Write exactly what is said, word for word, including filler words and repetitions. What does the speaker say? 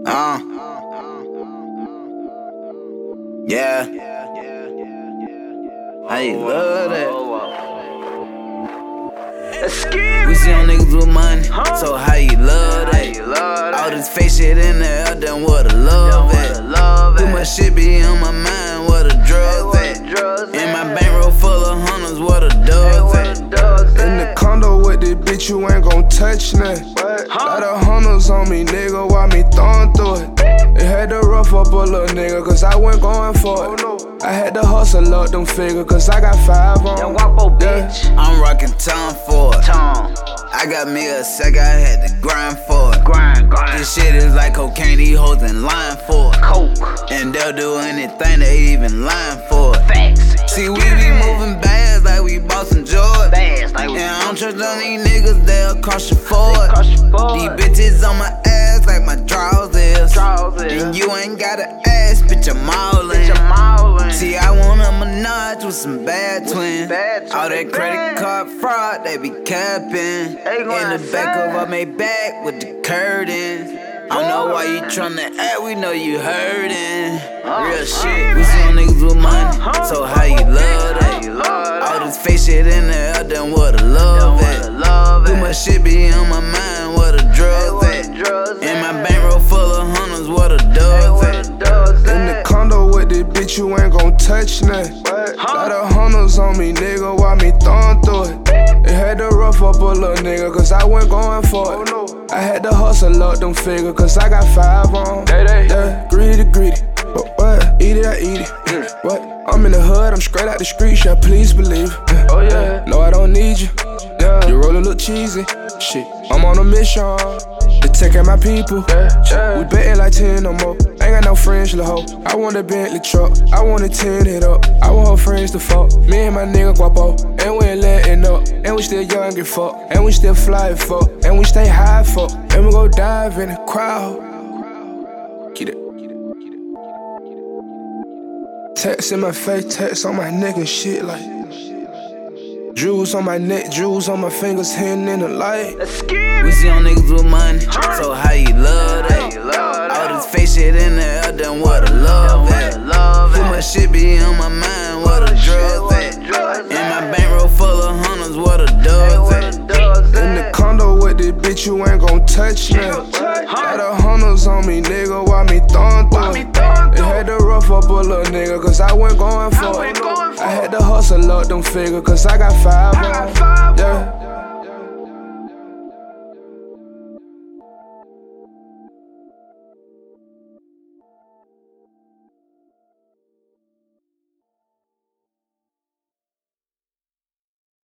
Uh. Yeah. I love that. We see on niggas with money, so how you love that? All this fake shit in the air, then what a love at? Too much shit be on my mind, what a drugs at? In my bankroll full of hundreds, what a dogs at? In the condo with this bitch, you ain't gon' touch nothing. Lot of hundreds on me, nigga, why me throwing through it? It had to rough up a little nigga, cause I went going for it. I had to hustle up them figures, cause I got five on. Yeah. I'm rockin' Tom for it. I got me a sack, I had to grind for it. Grind, grind. This shit is like cocaine, these hoes in line for it. Coke. And they'll do anything, they even lying for it. Facts. See, we be moving bags like we bought some Jordan. Bags like we And I don't trust none of these niggas, they'll cross your forward. These bitches on my ass like my drawers is. And you ain't gotta ask, bitch, I'm all in. See, I want a Minaj with some bad twins. All that credit card fraud, they be capping. In the back of our Maybach with the curtains. I don't know why you tryna act, we know you hurtin'. Real shit, we see on niggas with money, so how you love that? All this fake shit in the air, then what a love at? Too much shit be on my mind, what a drugs at? In my bankroll full of hundreds, what a dogs at? In the condo with this bitch, you ain't gon' touch nothing. Lot of hundreds on me, nigga, why me throwing through it? It had to rough up a little nigga, cause I went going for it. I had to hustle up them figures, cause I got five on. Yeah, greedy, greedy. But what? Eat it, I eat it. What? I'm in the hood, I'm straight out the street, shit, please believe it. Oh yeah. No, I don't need you. Yeah. You rollin' look cheesy. Shit, I'm on a mission to take care of my people. Yeah. We betting like ten no more. Ain't got no friends, lil' hoe. I want a Bentley truck, I want to tin it up. I want her friends to fuck. Me and my nigga guapo, and we ain't letting up. And we still young and fuck, and we still fly and fuck, and we stay high fuck, and we go dive in the crowd. Get it. Text in my face, text on my neck and shit like jewels on my neck, jewels on my fingers, hidden in the light. We see on niggas with money, so how you love that? All this fake shit in the air, then what a love at? Too much shit be on my mind, what a drugs at? In my bankroll full of hundreds, what a dogs at? In the condo with this bitch, you ain't gon' touch nothing. Lot of hundreds on me, nigga, why me throwing through it? It had to rough up a little nigga, cause I went going for it. I had to hustle up them figures, cause I got five on. Yeah.